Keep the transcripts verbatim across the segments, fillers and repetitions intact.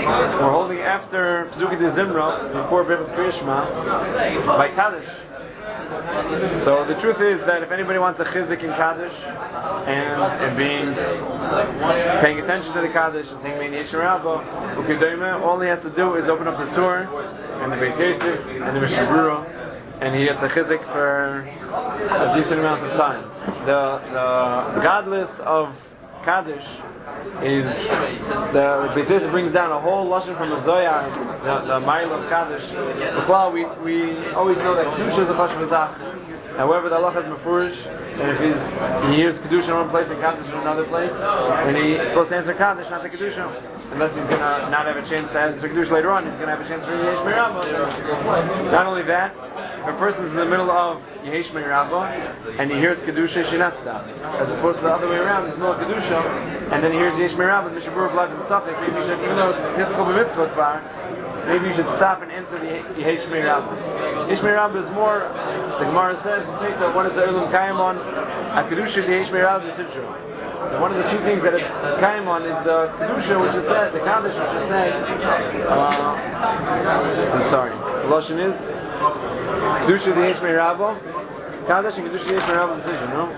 We're holding after Pzuki de Zimra, before Birchas Kriyashma, by Kaddish. So the truth is that if anybody wants a chizik in Kaddish and, and being paying attention to the Kaddish and saying Mein Yesh Rabba, all he has to do is open up the Torah and the Beis Yosef and the Mishnah Berurah, and he gets a chizik for a decent amount of time. The the godless of Kaddish is the Beis Yosef brings down a whole lashon from the Zohar, the, the mile of Kaddish. Well, we we always know that Kedusha is a chashuv zach. However, the halacha is mefurish, and if he's, he hears Kedusha in one place and Kaddish in another place, then he's supposed to answer Kaddish, not the Kedusha. Unless he's going to not have a chance to answer Kedusha later on, he's going to have a chance for Yehesh Me'Rabba. Not only that, if a person's in the middle of Yehesh Me'Rabba and he hears Kedusha, he should not stop. As opposed to the other way around, he's in the middle of Kedusha, and then he hears Yehesh Me'Rabba, Mishnah Berurah, blood and stuff, maybe you should, even though it's his mitzvot bar, maybe you should stop and answer the Yehesh Me'Rabba. Yehesh Me'Rabba is more, the Gemara says, that one is the Erlum Kayim on, a Kedusha, the Yehesh Me'Rabba is Sidra. One of the two things that it's Kayim on is the Kedusha, which is said, the Kaddish, which is said, uh, I'm sorry, the Lashon is, Kedusha, the Yehesh Me'Rabba, Kaddish and Kedusha, the Yehesh Me'Rabba decision, no?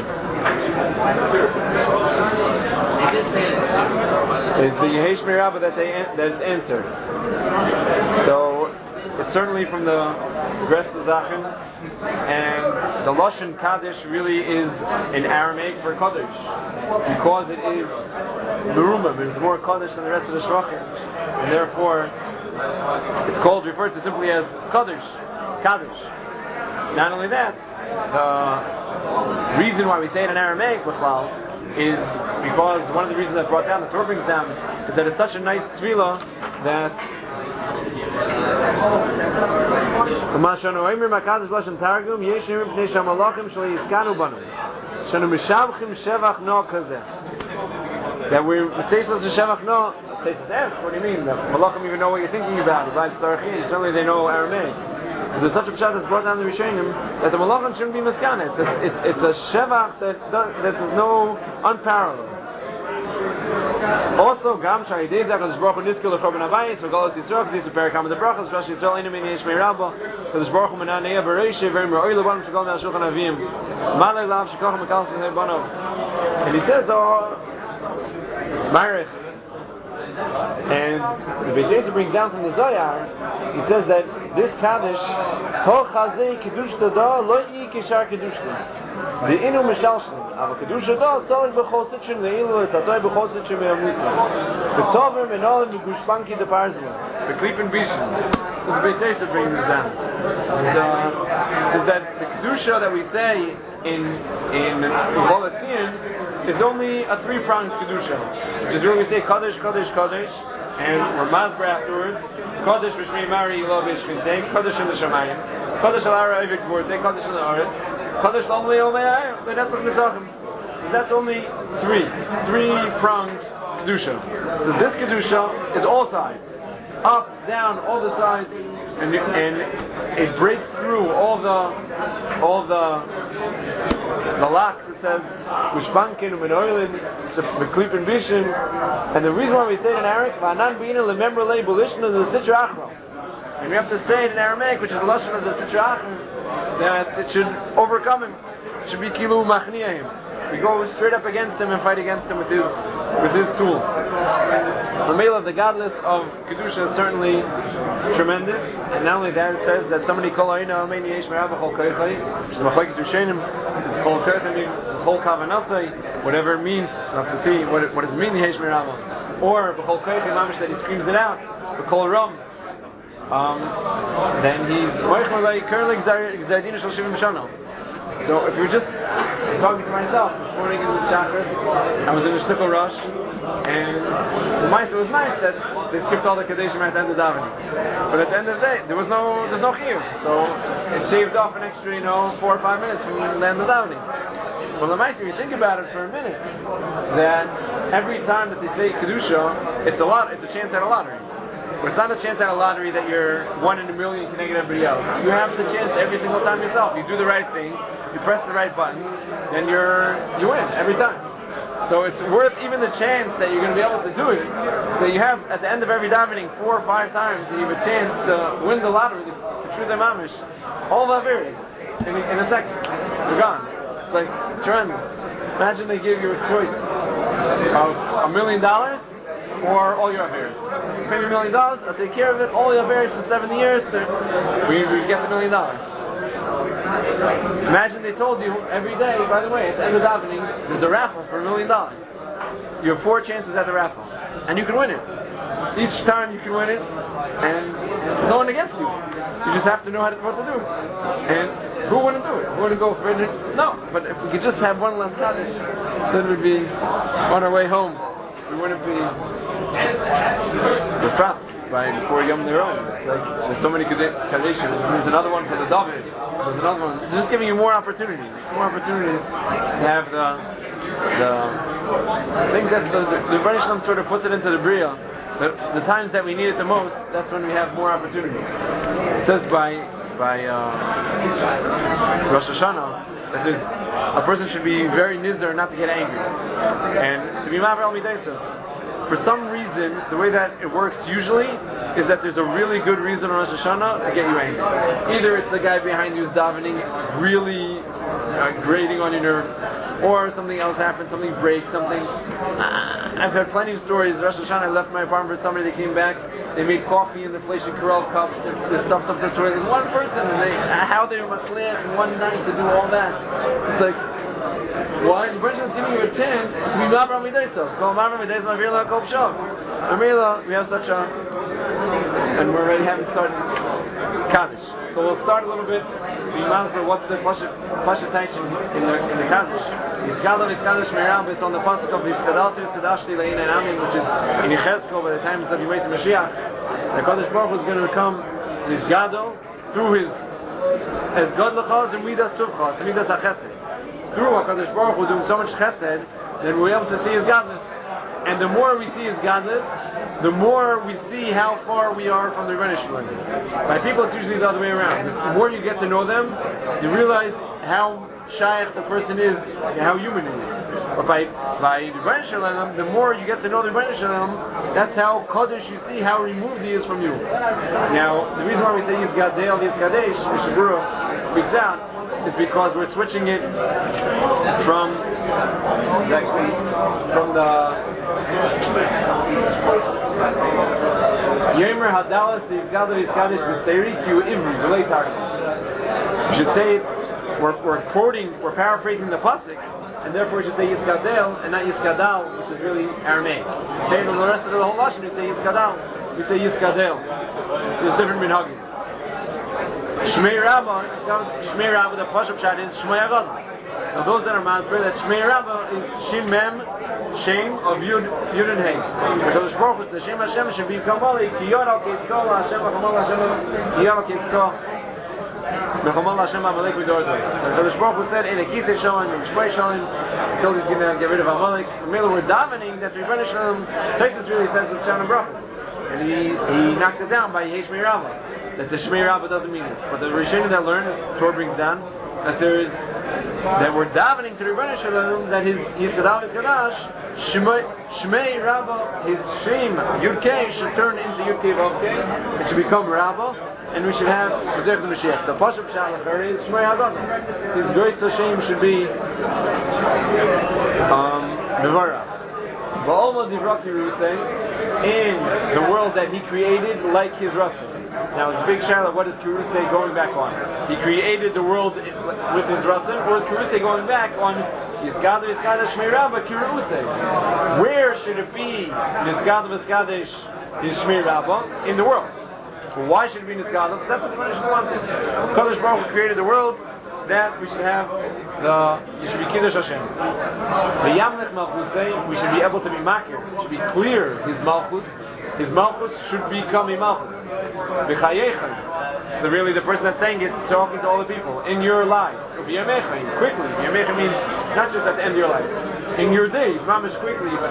It's the Yehesh Me'Rabba that they that is entered. So it's certainly from the Gres Zachen, and the Lashon Kaddish really is in Aramaic for Kaddish, because it is Merumah, it's more Kaddish than the rest of the Shvachim, and therefore it's called, referred to simply as Kaddish, Kaddish. Not only that, the reason why we say it in Aramaic is because one of the reasons that brought down, the Torah brings down, is that it's such a nice tefillah that that we're mistaken to Shevach no. They ask, what do you mean? The Malachim even know what you're thinking about. Certainly they know Aramaic. There's such a pshat that's brought down the Rishonim that the Malachim shouldn't be miskana. It's, it's, it's a Shevach that that is no unparalleled. Also, Gam Shari Dei Zakon Baruch Hu Niskil Lechorban Abayis V'Galos Yisrael K'Dis V'Perakam the Brachas Rosh Yisrael Einu Min Yesh Me'Rabba K'Dis Baruch Hu Menan Neya Bereishe V'Rim Ra'oi L'Banim Shekol Me'al Shulchan Avim Malay Lav Shekol Me'Kal S'nei Banov. And he says, oh, Marich, and the Beis Yosef brings down from the Zohar, he says that this Kaddish, Ho Chazei Kiddush Tada Lo Yi Kishar Kiddush the Inu Mishalshlim Ava Kiddush Tada Solik B'chol Sitchim Leilu Tatoi B'chol Sitchim Me'amusa the Tover Menolim V'Gushpanki the Parzim the Klip and Bishim. The Beis Yosef brings this down. So, is that the Kedusha that we say in in Volatin is only a three-pronged Kedusha, which is where we say Kaddish, Kaddish, Kaddish, and we're Masber afterwards. Kaddish V'Shmei Mari Yilo V'Shvintei, Kaddish in the Shamayim, Kaddish Al Ara Evik Vortei, Kaddish in the Aretz, Kaddish Omei Omei Ayah. That's what we're talking. That's only three, three-pronged Kedusha. So this Kedusha is all sides. Up, down, all the sides, and and it breaks through all the all the the locks. It says Ushbankin Umenoilin, the Klip and Bishim, and the reason why we say it in Arabic, Va'anan B'ina Lemember Le Bulishna the Sitra Achra, and we have to say it in Aramaic, which is the lashon of the Sitra Achra, that it should overcome him. It should be Kilu Machniahim. We go straight up against him and fight against him with his with his tools. The male of the godless of Kedusha is certainly tremendous, and not only that, it says that somebody called Aina Amein Yesh Me'Rabba Chol Koichai, which is Machlekes Rishonim, it's called Koichai Chol Kavanasai, whatever it means. We'll have to see what it, what does it mean Yesh Me'Rabba, or B'Chol Koichai Mamish that he screams it out, B'Chol Ram. Um, then he's Moich Malay Kerlik Zardina Shal Shivim Shana. So if you're just talking to myself this morning in the chakras, I was in a shtickle rush, and the mice, it was nice that they skipped all the kadeshim at the end of davening. But at the end of the day, there was no there's no chiyuv, so it shaved off an extra, you know, four or five minutes from the end of davening. Well, the mice, if you think about it for a minute, that every time that they say kedusha, it's a lot, it's a chance at a lottery. But it's not a chance at a lottery that you're one in a million connected everybody else. You have the chance every single time yourself. You do the right thing, you press the right button, then you're you win every time. So it's worth even the chance that you're going to be able to do it. So you have, at the end of every davening, four or five times, that you have a chance to win the lottery, the True Mamish, all the Averis, in, in a second. You're gone. It's like, tremendous. Imagine they give you a choice of a million dollars or all your Averis. You pay me a million dollars, I'll take care of it, all your Averis for seventy years, we, we get the million dollars. Imagine they told you every day, by the way, at the end of davening, there's a raffle for a million dollars. You have four chances at the raffle, and you can win it. Each time you can win it, and there's no one against you. You just have to know how to, what to do. And who wouldn't do it? Who wouldn't go for it? No, but if we could just have one last Kaddish, then we'd be on our way home. We wouldn't be trapped by before Yom Neron. Like, there's so many Kaddishim. There's another one for the David. There's another one. It's just giving you more opportunities. More opportunities to have the the I think that the the, the Rebbeinu Shalom sort of puts it into the Bria. The, the times that we need it the most, that's when we have more opportunities. It says by by uh, Rosh Hashanah that there's, a person should be very nizar not to get angry and to be ma'aver al midayso. For some reason, the way that it works usually is that there's a really good reason on Rosh Hashanah to get you angry. Either it's the guy behind you who's davening, really uh, grating on your nerves, or something else happens, something breaks, something. Uh, I've heard plenty of stories. Rosh Hashanah, I left my apartment for somebody, they came back, they made coffee in the Fleischer Corral cups, they, they stuffed up the toilet. One person, and they, how they were matzliach in one night to do all that. It's like, why? The person is giving you a chance to be ma'aver midayso. So ma'aver midayso, ma'aver kol pshov. Amrila, we have such a, and we're already having started Kaddish. So we'll start a little bit. Be ma'aver, what's the pasha tension in the in the Kaddish? Yiskadol Yiskadol Shmeirab. It's on the pasuk of Yiskadol Yiskadashti Le'in and Amin, which is in Yechezkel by the time that he waits Mashiach. The Kadosh Baruch Hu is going to become Yiskadol through his as God lechaz and midas tuvchaz, and midas achesed. Through HaKadosh Baruch Hu doing so much chesed, then we're able to see His godless. And the more we see His godless, the more we see how far we are from the Rebbeinu Shalom. By people, it's usually the other way around. The more you get to know them, you realize how shaykh the person is, how human he is. But by by the Rebbeinu Shalom, the more you get to know the Rebbeinu Shalom, that's how Kodesh you see how removed he is from you. Now, the reason why we say Yis Gadel, Yis Kadesh, Mishabura speaks out, is because we're switching it from actually from the Yemer Hadalas the Yisgadol Yiskadish V'Seiri Ki Ivri V'Lei Targum. You should say we're we're quoting, we're paraphrasing the pasuk, and therefore we should say Yiskadel and not Yiskadal, which is really Aramaic. Say in the rest of the whole lashon, we say Yiskadal, we say Yiskadel. There's different minhagim. Shmei Rabbah, Shmei Rabbah, the Pashup Shad is Shmei Agad. Now those that are Masber, that Shmei Rabbah is Shin Mem, Shem of Yud, Yud and Hey. Because Baruch Hu, the Shem Hashem should be Kamali, Ki Yoral Kitzko, Hashem Kamal Hashem, Ki Yoral Kitzko, Mechamal Hashem Amalek Vidordo. Because Baruch Hu said, in a Kisei Shalom, in Shmei Shalom, until he's going to get rid of Amalek. Remember, we're davening that Rebbeinu Shalom, Taisus really says with Shalom Baruch. And he, he knocks it down by Yeh Shmei Rabbah. That the Shmei Rabbah doesn't mean it. But the Rishonim that learn, Torah brings down, that there is, that we're davening to the Rebbeinu Shalom, that his Yiskadal Yiskadash, Shmei, Shmei Rabbah, his Shem, Yud Kei, should turn into Yud Kei Vav Kei, it should become Rabbah, and we should have Zerch Mashiach. The Pashup Shalachar is Shmei Haggadah. His Goyis Hashem should be, um, Mevarah. Ba'olma Divraki Rusei, in the world that he created like his Ratzon. Now it's a big shadow, what is Kirusei going back on? He created the world with his Ratzon, or is Kirusei going back on Yiskadol Yiskadash Shmei Rabbah Kirusei? Where should it be Yiskadol Yiskadash Shmei Rabbah? In the world. Well, why should it be Yiskadol? Because that's what the Rebbeinu wanted. Kadosh Baruch Hu created the world that we should have the, you should be Kiddush Hashem. The Yamlech Malchusei, we should be able to be Makir, should be clear his Malchus. His Malchus should become a Malchus. So really the person that's saying it, talking to all the people, in your life, quickly. Yamecha means not just at the end of your life. In your days, mamish quickly, in the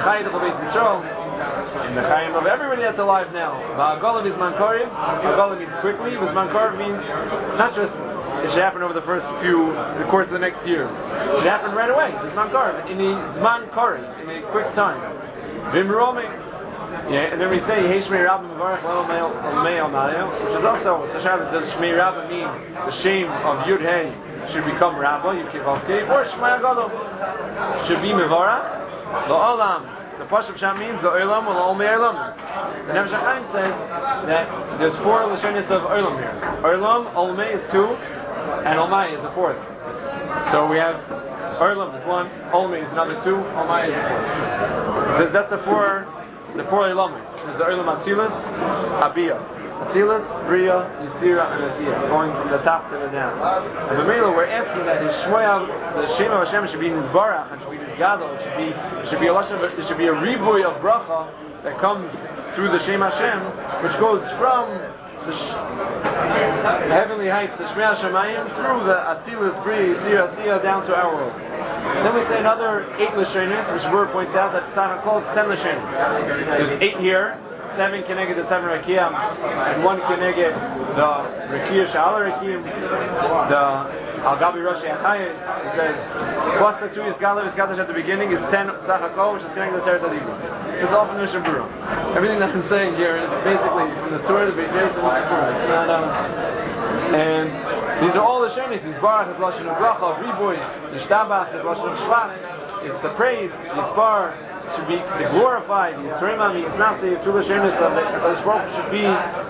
Chayim of everybody that's alive now. Ba'agalah is Mankarim, Agalah means quickly, but Mankarim means not just it should happen over the first few, the course of the next year. It should happen right away. Zman Kar, in the Zman Kar, in a quick time. Vimromi. Yeah, and then we say Shmei Rabba Mevarach Lel Me'el Nael, which is also the Shabbat. Does Shmei Rabba mean the shame of Yud Hey should become Rabba, Yud Kivavke, or Shmei Agadol should be Mevarach the Olam. The Pashup Sham means the Olam or the Olmei Olam. The Nefesh HaChaim says that there's four Lashonis of Olam here. Olam, Olmei is two, and Olmai is the fourth. So we have Olam is one, Olmei is another two, Olmai is the fourth. Because that's the four, the four Olam. There's the Olam Atzilus, Abiyah. Atzilus, Bria, Yisira, and Asiyah, going from the top to the down. And the Mela, we're asking that his Shmoyav, the Shem of Hashem should be in his Barach, and should be in his Gadol, it should be, it should be a Lashon, there should be a ribuy of bracha that comes through the Shem Hashem, which goes from the, sh- the heavenly heights, the Shmei Hashemayim, through the Atzilus, Bria, Yisira, Asiyah, down to our world. And then we say another eight Lashonis, which Bur points out that Tzachak calls ten Lashonis. There's eight here. Seven connected the seven Rakiyam, and one connected the Rakiyah Sha'al Rakiyam, the Al Gabi Rosh Achayim. It says, plus the two is Galav is Gadash at the beginning is ten Sachakol, which is connected to the Teretz Adigos. It's all from the Shabura. Everything that I'm saying here is basically from the story of the Beit Yosef and the Shabura. It's not, um, and these are all the Shonis. These Barach is Lashon of Bracha, Riboy, the Shtabach is Lashon of Shvach, it's the praise, the Spar, should be glorified. Yisrael, Yisnasi, Tula Shenis of the Shvach should be